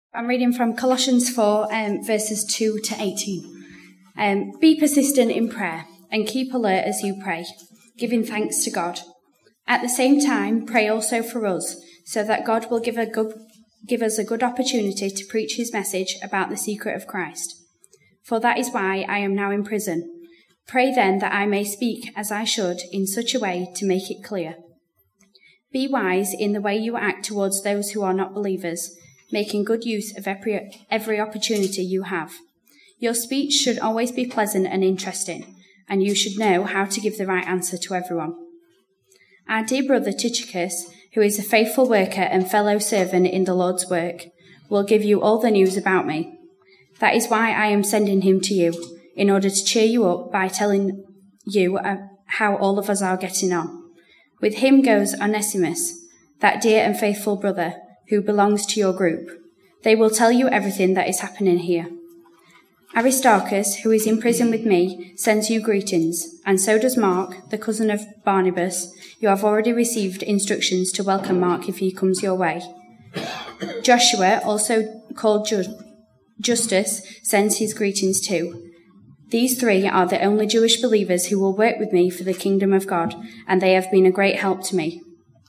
I'm reading from Colossians 4, verses 2 to 18. Be persistent in prayer and keep alert as you pray, giving thanks to God. At the same time, pray also for us, so that God will give us a good opportunity to preach his message about the secret of Christ. For that is why I am now in prison. Pray then that I may speak as I should in such a way to make it clear. Be wise in the way you act towards those who are not believers, making good use of every opportunity you have. Your speech should always be pleasant and interesting, and you should know how to give the right answer to everyone. Our dear brother Tychicus, who is a faithful worker and fellow servant in the Lord's work, will give you all the news about me. That is why I am sending him to you, in order to cheer you up by telling you how all of us are getting on. With him goes Onesimus, that dear and faithful brother, who belongs to your group. They will tell you everything that is happening here. Aristarchus, who is in prison with me, sends you greetings, and so does Mark, the cousin of Barnabas. You have already received instructions to welcome Mark if he comes your way. Joshua, also called Justus, sends his greetings too. These three are the only Jewish believers who will work with me for the kingdom of God, and they have been a great help to me.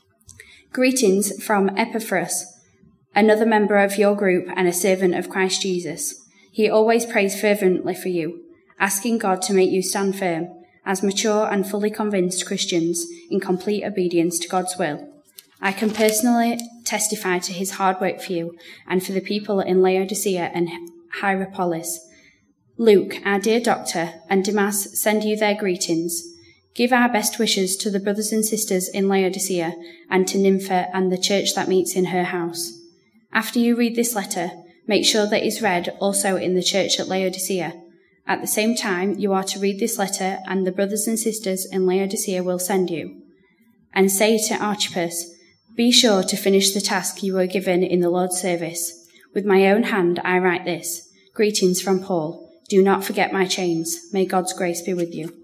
Greetings from Epaphras, another member of your group and a servant of Christ Jesus. He always prays fervently for you, asking God to make you stand firm, as mature and fully convinced Christians in complete obedience to God's will. I can personally testify to his hard work for you and for the people in Laodicea and Hierapolis. Luke, our dear doctor, and Demas send you their greetings. Give our best wishes to the brothers and sisters in Laodicea and to Nympha and the church that meets in her house. After you read this letter, make sure that it is read also in the church at Laodicea. At the same time, you are to read this letter, and the brothers and sisters in Laodicea will send you. And say to Archippus, be sure to finish the task you were given in the Lord's service. With my own hand I write this. Greetings from Paul. Do not forget my chains. May God's grace be with you.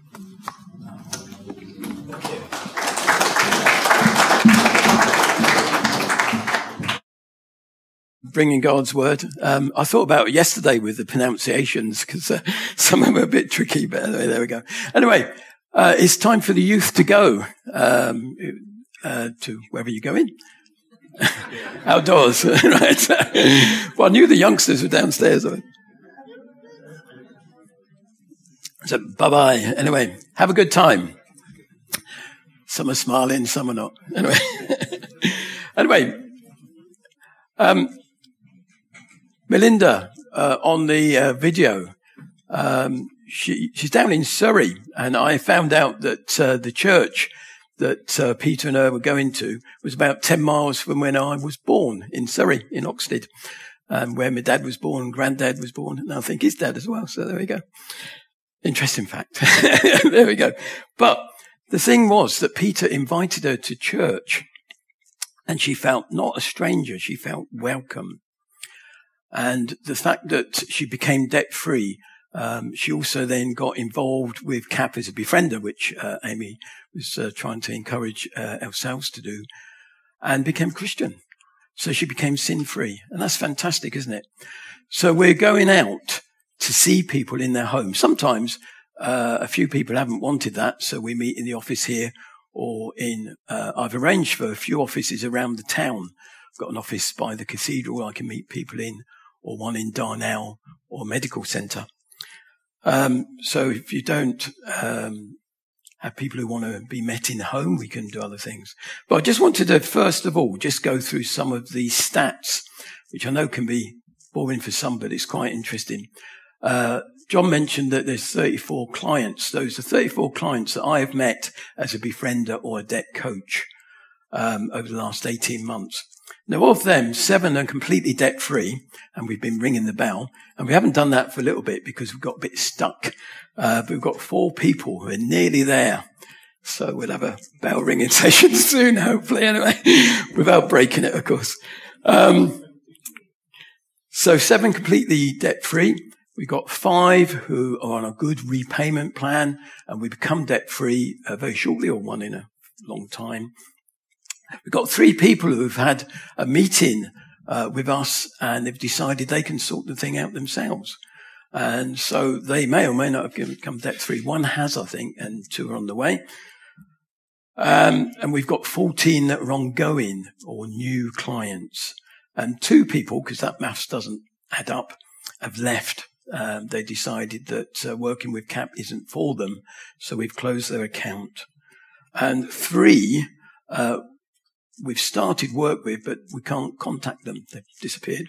Bringing God's word. I thought about it yesterday with the pronunciations because some of them are a bit tricky, but anyway, there we go. Anyway, it's time for the youth to go to wherever you're going. Outdoors, right? Well, I knew the youngsters were downstairs. So, bye-bye. Anyway, have a good time. Some are smiling, some are not. Anyway, Melinda, on the video, she's down in Surrey, and I found out that the church that Peter and her were going to was about 10 miles from when I was born in Surrey, in Oxted, where my dad was born, granddad was born, and I think his dad as well. So there we go. Interesting fact. There we go. But the thing was that Peter invited her to church, and she felt not a stranger, she felt welcome. And the fact that she became debt-free, she also then got involved with CAP as a befriender, which Amy was trying to encourage ourselves to do, and became Christian. So she became sin-free. And that's fantastic, isn't it? So we're going out to see people in their home. Sometimes a few people haven't wanted that, so we meet in the office here or in, I've arranged for a few offices around the town. I've got an office by the cathedral I can meet people in, or one in Darnell or medical centre. So if you don't have people who want to be met in home, we can do other things. But I just wanted to, first of all, just go through some of the stats, which I know can be boring for some, but it's quite interesting. John mentioned that there's 34 clients. Those are 34 clients that I have met as a befriender or a debt coach over the last 18 months. Now, of them, 7 are completely debt-free, and we've been ringing the bell. And we haven't done that for a little bit because we've got a bit stuck. But we've got 4 people who are nearly there. So we'll have a bell ringing session soon, hopefully, anyway, without breaking it, of course. So 7 completely debt-free. We've got 5 who are on a good repayment plan, and we become debt-free very shortly, or 1 in a long time. We've got 3 people who've had a meeting with us, and they've decided they can sort the thing out themselves. And so they may or may not have become debt-free. One has, I think, and 2 are on the way. And we've got 14 that are ongoing or new clients. And 2 people, because that maths doesn't add up, have left. They decided that working with CAP isn't for them, so we've closed their account. And 3 we've started work with, but we can't contact them. They've disappeared.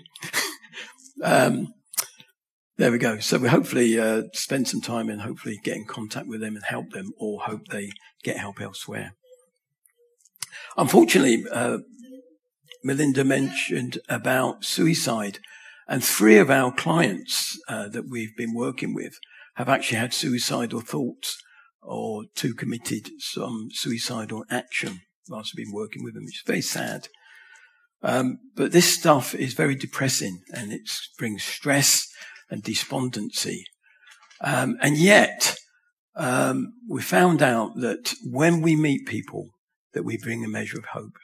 There we go. So we hopefully spend some time and hopefully get in contact with them and help them, or hope they get help elsewhere. Unfortunately, Melinda mentioned about suicide, and 3 of our clients that we've been working with have actually had suicidal thoughts or 2 committed some suicidal action whilst we've been working with them, which is very sad. But this stuff is very depressing, and it brings stress and despondency. And yet, we found out that when we meet people, that we bring a measure of hope.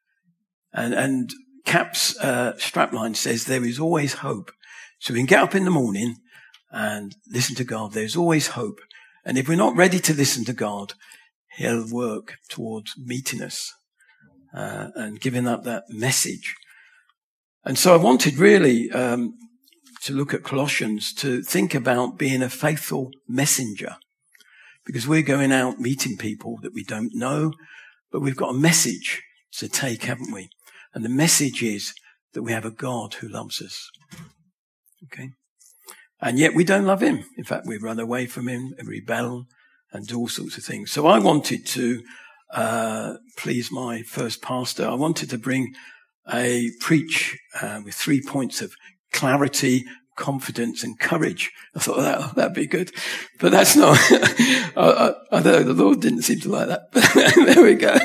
And CAP's strapline says there is always hope. So we can get up in the morning and listen to God. There's always hope. And if we're not ready to listen to God, He'll work towards meeting us and giving up that message. And so I wanted really to look at Colossians, to think about being a faithful messenger, because we're going out meeting people that we don't know, but we've got a message to take, haven't we? And the message is that we have a God who loves us. Okay? And yet we don't love Him. In fact, we run away from Him and rebel and do all sorts of things. So I wanted to please my first pastor. I wanted to bring a preach with 3 points of clarity, confidence, and courage. I thought that'd be good, but that's not. I don't know. The Lord didn't seem to like that. But there we go.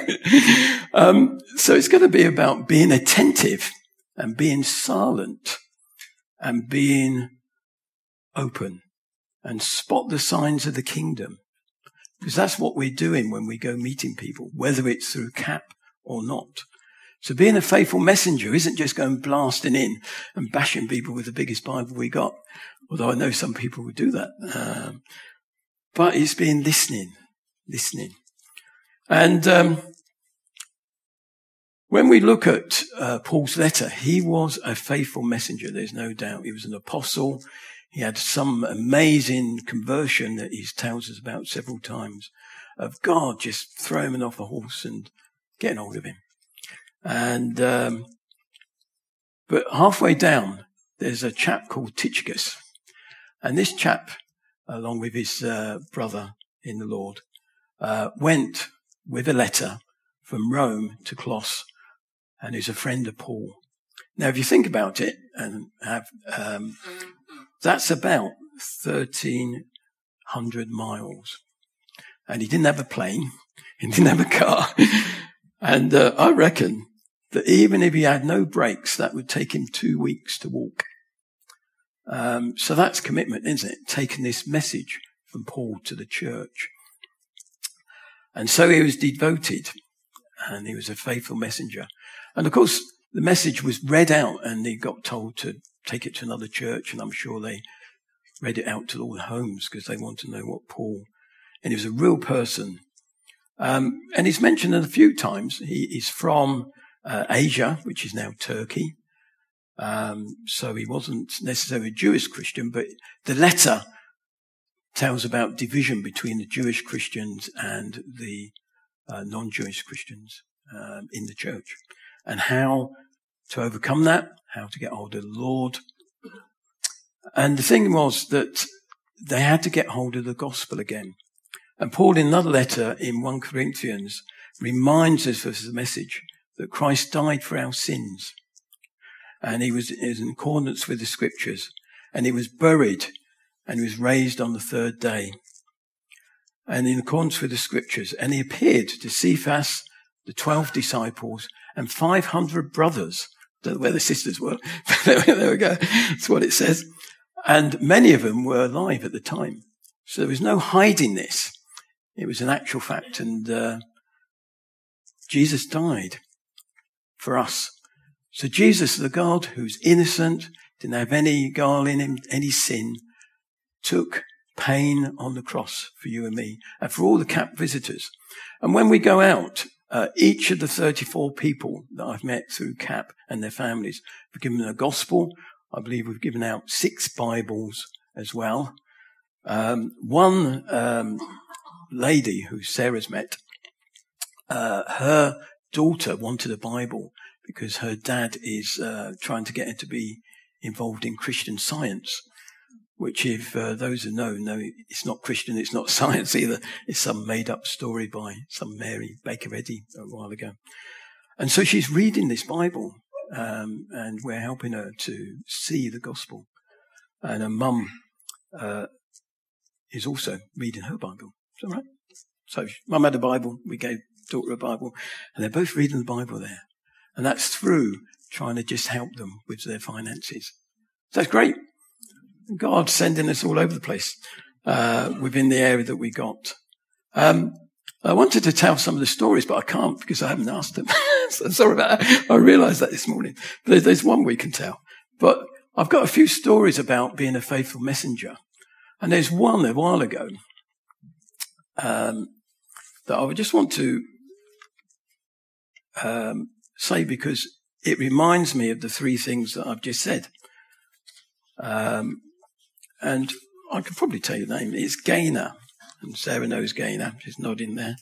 So it's going to be about being attentive and being silent and being open and spot the signs of the kingdom, because that's what we're doing when we go meeting people, whether it's through CAP or not. So being a faithful messenger isn't just going blasting in and bashing people with the biggest Bible we got, although I know some people would do that. But it's being listening. And when we look at Paul's letter, he was a faithful messenger, there's no doubt. He was an apostle. He had some amazing conversion that he tells us about several times, of God just throwing him off a horse and getting hold of him. And but halfway down, there's a chap called Tychicus. And this chap, along with his brother in the Lord, went with a letter from Rome to Colossae, and he's a friend of Paul. Now, if you think about it, and have that's about 1,300 miles. And he didn't have a plane. He didn't have a car. And I reckon that even if he had no brakes, that would take him 2 weeks to walk. So that's commitment, isn't it? Taking this message from Paul to the church. And so he was devoted, and he was a faithful messenger. And of course, the message was read out, and he got told to take it to another church, and I'm sure they read it out to all the homes because they want to know what Paul, and he was a real person. And he's mentioned it a few times. He is from Asia, which is now Turkey. So he wasn't necessarily a Jewish Christian, but the letter tells about division between the Jewish Christians and the non-Jewish Christians in the church, and how to overcome that, how to get hold of the Lord. And the thing was that they had to get hold of the gospel again. And Paul, in another letter in 1 Corinthians, reminds us of the message that Christ died for our sins. And he was in accordance with the scriptures. And he was buried, and he was raised on the 3rd day. And in accordance with the scriptures. And he appeared to Cephas, the 12 disciples, and 500 brothers. Don't know where the sisters were. There we go. That's what it says. And many of them were alive at the time. So there was no hiding this. It was an actual fact. And Jesus died for us So Jesus, the God who's innocent, didn't have any guile in him, any sin, took pain on the cross for you and me and for all the CAP visitors. And when we go out, each of the 34 people that I've met through CAP and their families, we've given them a gospel. I believe we've given out 6 Bibles as well. One lady who Sarah's met, her daughter wanted a Bible because her dad is trying to get her to be involved in Christian Science, which if those who know, it's not Christian, it's not science either. It's some made-up story by some Mary Baker Eddy a while ago. And so she's reading this Bible, and we're helping her to see the gospel. And her mum is also reading her Bible. Is that right? So mum had a Bible, we gave daughter a Bible, and they're both reading the Bible there. And that's through trying to just help them with their finances. So that's great. God's sending us all over the place within the area that we got. I wanted to tell some of the stories, but I can't because I haven't asked them. So sorry about that. I realised that this morning. But there's one we can tell. But I've got a few stories about being a faithful messenger. And there's one a while ago that I would just want to say because it reminds me of the 3 things that I've just said. And I could probably tell you the name. It's Gaynor. And Sarah knows Gaynor. She's nodding there.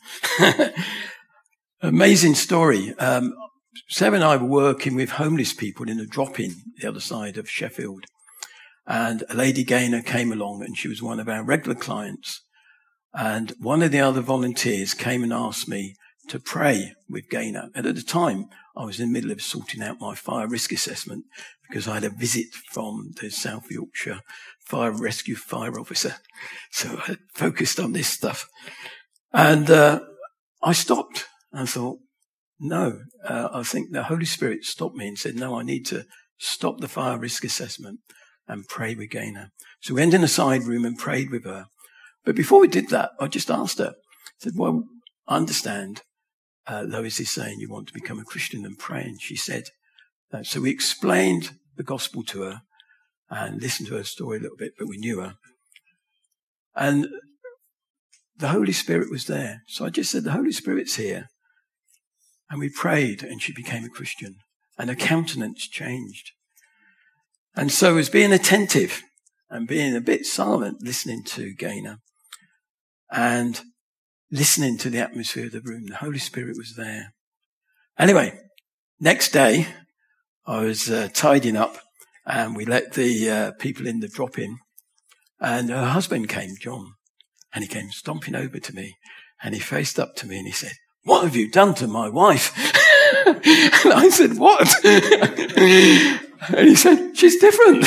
Amazing story. Sarah and I were working with homeless people in a drop-in the other side of Sheffield. And a lady Gaynor came along and she was one of our regular clients. And one of the other volunteers came and asked me to pray with Gaynor. And at the time, I was in the middle of sorting out my fire risk assessment because I had a visit from the South Yorkshire Fire Rescue Fire Officer. So I focused on this stuff. And I stopped. I thought, no, I think the Holy Spirit stopped me and said, no, I need to stop the fire risk assessment and pray with Gaynor. So we went in a side room and prayed with her. But before we did that, I just asked her, I said, well, I understand Lois is saying you want to become a Christian and pray. And she said that. So we explained the gospel to her and listened to her story a little bit, but we knew her. And the Holy Spirit was there. So I just said, the Holy Spirit's here. And we prayed and she became a Christian and her countenance changed. And so it was being attentive and being a bit silent, listening to Gaynor and listening to the atmosphere of the room. The Holy Spirit was there. Anyway, next day, I was tidying up and we let the people in the drop in. And her husband came, John, and he came stomping over to me and he faced up to me and he said, what have you done to my wife? And I said, what? And he said, she's different.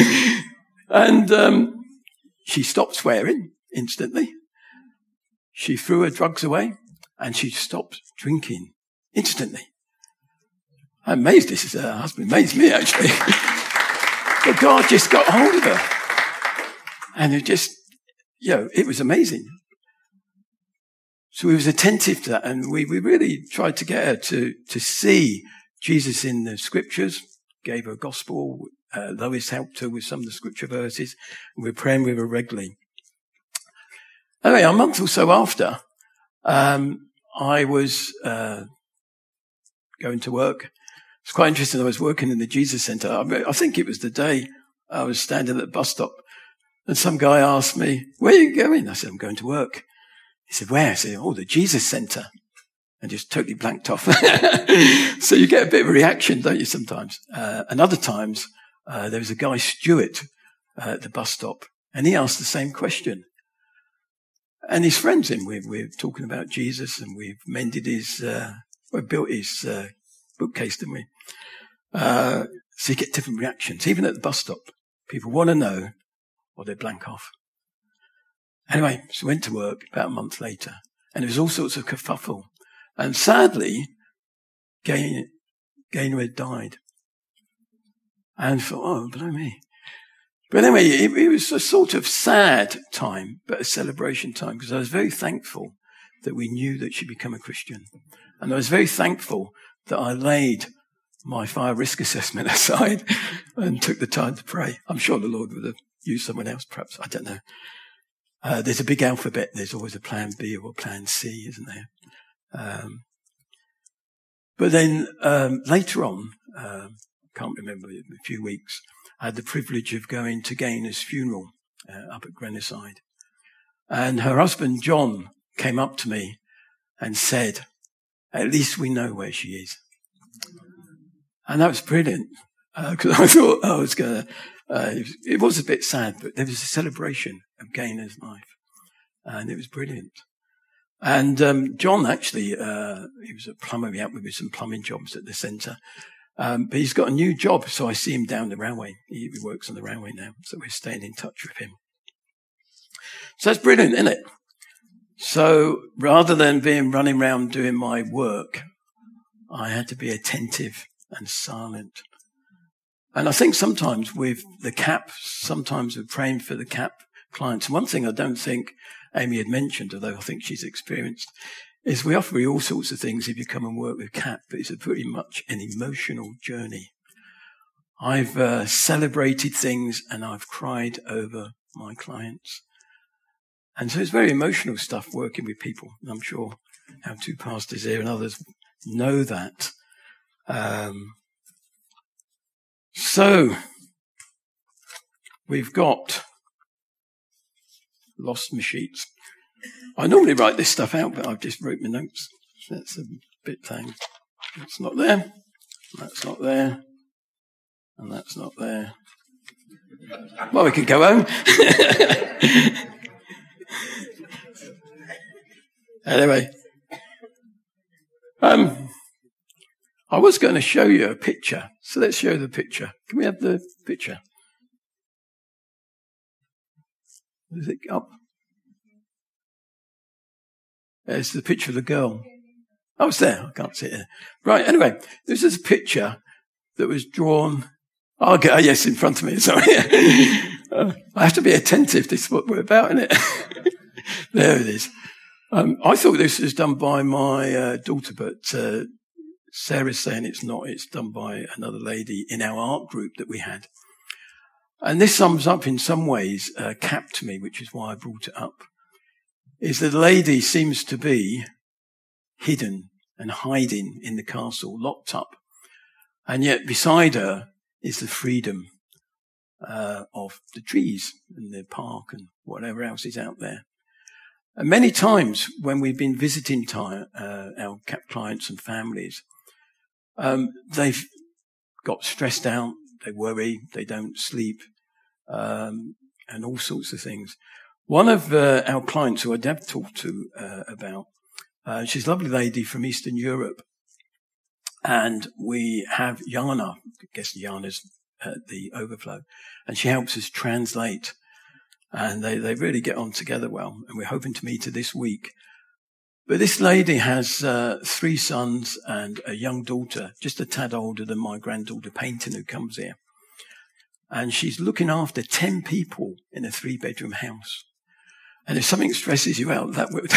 And she stopped swearing instantly. She threw her drugs away and she stopped drinking instantly. I'm amazed this is her husband. Amazed me, actually. But God just got hold of her. And it just, it was amazing. So we was attentive to that and we really tried to get her to see Jesus in the scriptures, gave her gospel. Lois helped her with some of the scripture verses. And we're praying with her regularly. Anyway, a month or so after, I was going to work. It's quite interesting. I was working in the Jesus Centre. I think it was the day I was standing at the bus stop and some guy asked me, where are you going? I said, I'm going to work. He said, where? I said, the Jesus Centre. And just totally blanked off. So you get a bit of a reaction, don't you, sometimes? And other times, there was a guy, Stuart, at the bus stop, and he asked the same question. And his friends in, we're talking about Jesus, and we've mended his, built his bookcase, didn't we? So you get different reactions. Even at the bus stop, people want to know, or they blank off. Anyway, so went to work about a month later, and there was all sorts of kerfuffle. And sadly, Gaynor had died. And I thought, blimey. But anyway, it was a sort of sad time, but a celebration time, because I was very thankful that we knew that she'd become a Christian. And I was very thankful that I laid my fire risk assessment aside and took the time to pray. I'm sure the Lord would have used someone else, perhaps. I don't know. There's a big alphabet. There's always a plan B or a plan C, isn't there? But then later on, can't remember, a few weeks, I had the privilege of going to Gayna's funeral up at Grenoside. And her husband, John, came up to me and said, "At least we know where she is." And that was brilliant, because I thought I was going to, it was a bit sad, but there was a celebration of Gayna's life. And it was brilliant. And John actually, he was a plumber. He helped me with some plumbing jobs at the centre. But he's got a new job, so I see him down the railway. He works on the railway now, so we're staying in touch with him. So that's brilliant, isn't it? So rather than being running around doing my work, I had to be attentive and silent. And I think sometimes with the CAP, sometimes we're praying for the CAP clients. One thing I don't think Amy had mentioned, although I think she's experienced, is we offer you all sorts of things if you come and work with CAP, but it's pretty much an emotional journey. I've celebrated things and I've cried over my clients. And so it's very emotional stuff working with people. And I'm sure our two pastors here and others know that. So we've got lost my sheets. I normally write this stuff out, but I've just wrote my notes. That's a bit thing. That's not there. That's not there. And that's not there. Well, we can go home. Anyway, I was going to show you a picture, so let's show the picture. Can we have the picture? Is it up? There's the picture of the girl. Oh, it's there. I can't see it there. Right, anyway, this is a picture that was drawn. Oh, yes, in front of me. Sorry. I have to be attentive. This is what we're about, isn't it? There it is. I thought this was done by my daughter, but Sarah's saying it's not. It's done by another lady in our art group that we had. And this sums up in some ways CAP to me, which is why I brought it up, is that the lady seems to be hidden and hiding in the castle, locked up. And yet beside her is the freedom of the trees and the park and whatever else is out there. And many times when we've been visiting our CAP clients and families, they've got stressed out, they worry, they don't sleep, and all sorts of things. One of our clients who I have talked to about, she's a lovely lady from Eastern Europe, and we have Jana, I guess Jana's at the Overflow, and she helps us translate. And they really get on together well. And we're hoping to meet her this week. But this lady has 3 sons and a young daughter, just a tad older than my granddaughter Painton, who comes here. And she's looking after 10 people in a 3-bedroom house. And if something stresses you out, that would.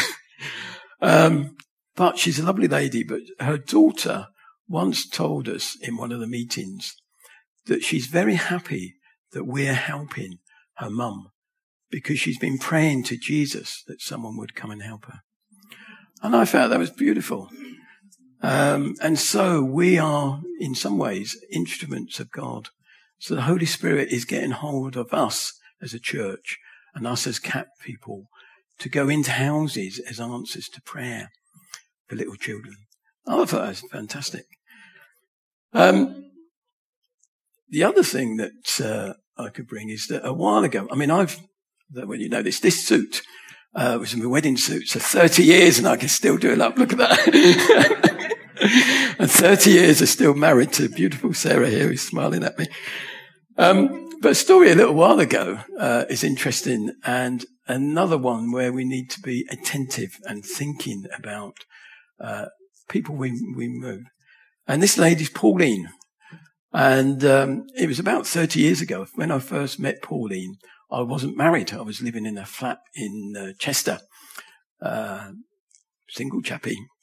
But she's a lovely lady. But her daughter once told us in one of the meetings that she's very happy that we're helping her mum, because she's been praying to Jesus that someone would come and help her. And I felt that was beautiful. And so we are, in some ways, instruments of God. So the Holy Spirit is getting hold of us as a church and us as CAP people to go into houses as answers to prayer for little children. I thought that was fantastic. The other thing that I could bring is that a while ago, well, you know this suit was my wedding suit. So 30 years and I can still do it up. Look at that. And 30 years are still married to beautiful Sarah here who's smiling at me. But a story a little while ago is interesting, and another one where we need to be attentive and thinking about people we move. And this lady's Pauline. And it was about 30 years ago when I first met Pauline. I wasn't married. I was living in a flat in Chester. Single chappie,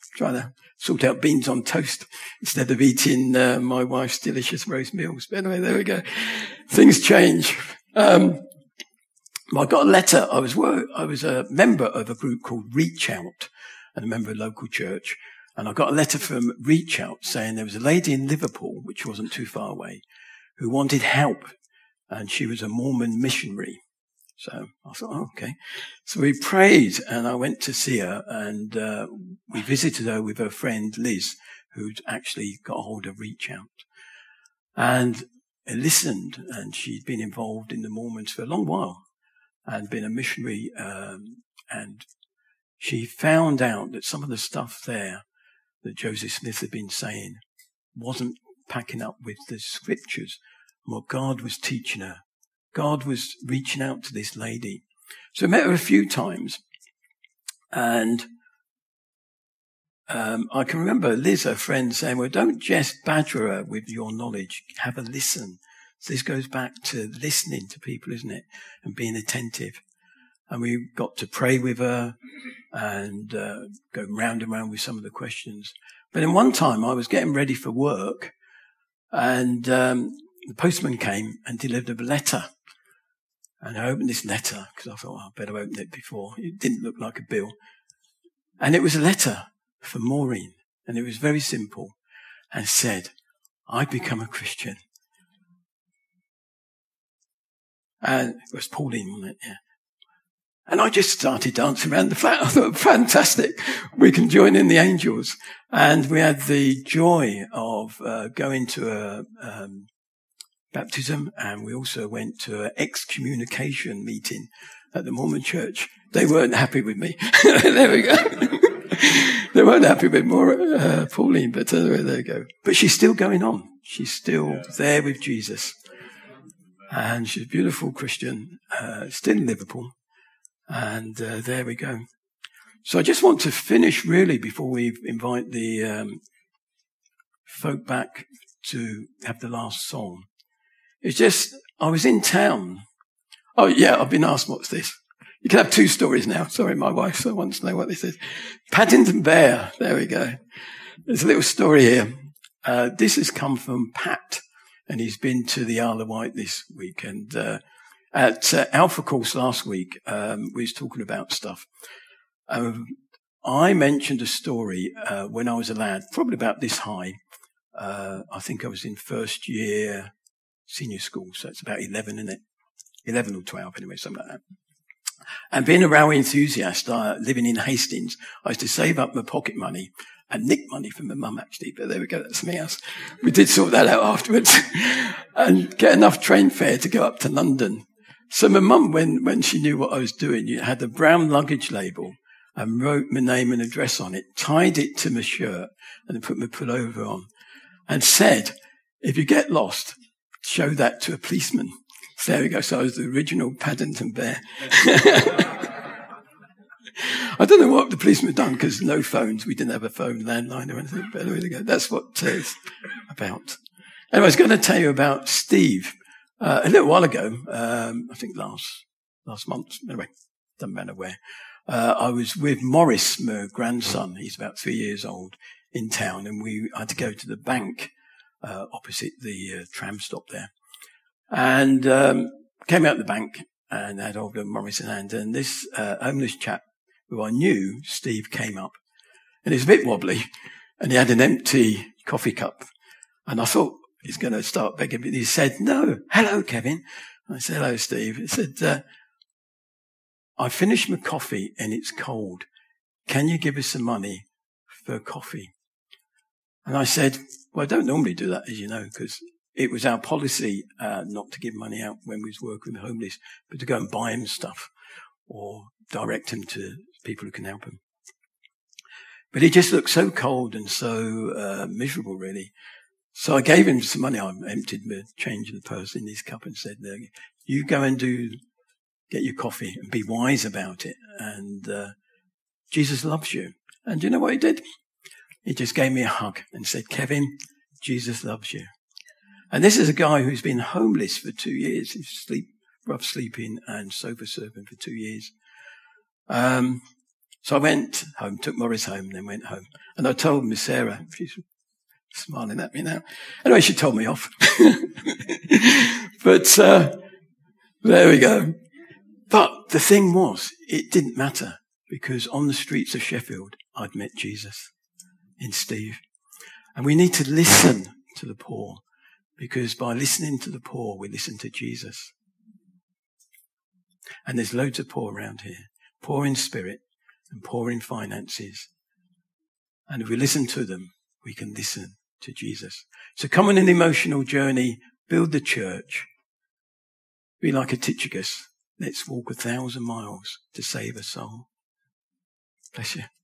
trying to sort out beans on toast instead of eating my wife's delicious roast meals. But anyway, there we go. Things change. I got a letter. I was a member of a group called Reach Out and a member of a local church. And I got a letter from Reach Out saying there was a lady in Liverpool, which wasn't too far away, who wanted help. And she was a Mormon missionary. So I thought, oh, okay. So we prayed and I went to see her and we visited her with her friend Liz, who'd actually got a hold of Reach Out. And I listened, and she'd been involved in the Mormons for a long while and been a missionary. And she found out that some of the stuff there that Joseph Smith had been saying wasn't packing up with the scriptures and what God was teaching her. God was reaching out to this lady. So I met her a few times, and I can remember Liz, her friend, saying, well, don't just badger her with your knowledge. Have a listen. So this goes back to listening to people, isn't it? And being attentive. And we got to pray with her and go round and round with some of the questions. But then one time I was getting ready for work, and the postman came and delivered a letter. And I opened this letter because I thought, I better open it before. It didn't look like a bill. And it was a letter for Maureen. And it was very simple and said, I've become a Christian. And it was Pauline, wasn't it? Yeah. And I just started dancing around the flat. I thought, fantastic. We can join in the angels. And we had the joy of going to a baptism, and we also went to an excommunication meeting at the Mormon church. They weren't happy with me. There we go. They weren't happy with Pauline, but there you go. But she's still going on. She's still there with Jesus. And she's a beautiful Christian, still in Liverpool. And there we go. So I just want to finish really before we invite the folk back to have the last song. It's just, I was in town. Oh yeah, I've been asked, what's this? You can have two stories now. Sorry, my wife wants to know what this is. Paddington Bear. There we go. There's a little story here. This has come from Pat, and he's been to the Isle of Wight this week. And at Alpha Course last week, we was talking about stuff. I mentioned a story when I was a lad, probably about this high. I think I was in first year senior school, so it's about 11, isn't it? 11 or 12, anyway, something like that. And being a railway enthusiast, living in Hastings, I used to save up my pocket money and nick money from my mum, actually. But there we go, that's something else. We did sort that out afterwards. And get enough train fare to go up to London. So my mum, when she knew what I was doing, had a brown luggage label and wrote my name and address on it, tied it to my shirt, and then put my pullover on, and said, if you get lost, show that to a policeman. So there we go. So I was the original Paddington Bear. I don't know what the policeman had done because no phones. We didn't have a phone landline or anything. But there we go. That's what it's about. Anyway, I was going to tell you about Steve. A little while ago, I think last month. Anyway, doesn't matter where. I was with Morris, my grandson. He's about 3 years old, in town, and I had to go to the bank opposite the tram stop there. And came out of the bank and had hold of Morris in hand. And this homeless chap who I knew, Steve, came up. And he was a bit wobbly. And he had an empty coffee cup. And I thought he's going to start begging. But he said, no, hello, Kevin. I said, hello, Steve. He said, I finished my coffee and it's cold. Can you give us some money for coffee? And I said, well, I don't normally do that, as you know, because it was our policy not to give money out when we was working with homeless, but to go and buy him stuff or direct him to people who can help him. But he just looked so cold and so miserable, really. So I gave him some money. I emptied the change in the purse in his cup and said, you go and get your coffee and be wise about it. And Jesus loves you. And do you know what he did? He just gave me a hug and said, Kevin, Jesus loves you. And this is a guy who's been homeless for 2 years. He's rough sleeping and sofa surfing for 2 years. So I went home, took Morris home, and then went home. And I told Miss Sarah, she's smiling at me now. Anyway, she told me off. But there we go. But the thing was, it didn't matter, because on the streets of Sheffield, I'd met Jesus in Steve. And we need to listen to the poor, because by listening to the poor, we listen to Jesus. And there's loads of poor around here, poor in spirit and poor in finances. And if we listen to them, we can listen to Jesus. So come on an emotional journey, build the church. Be like a Tychicus. Let's walk 1,000 miles to save a soul. Bless you.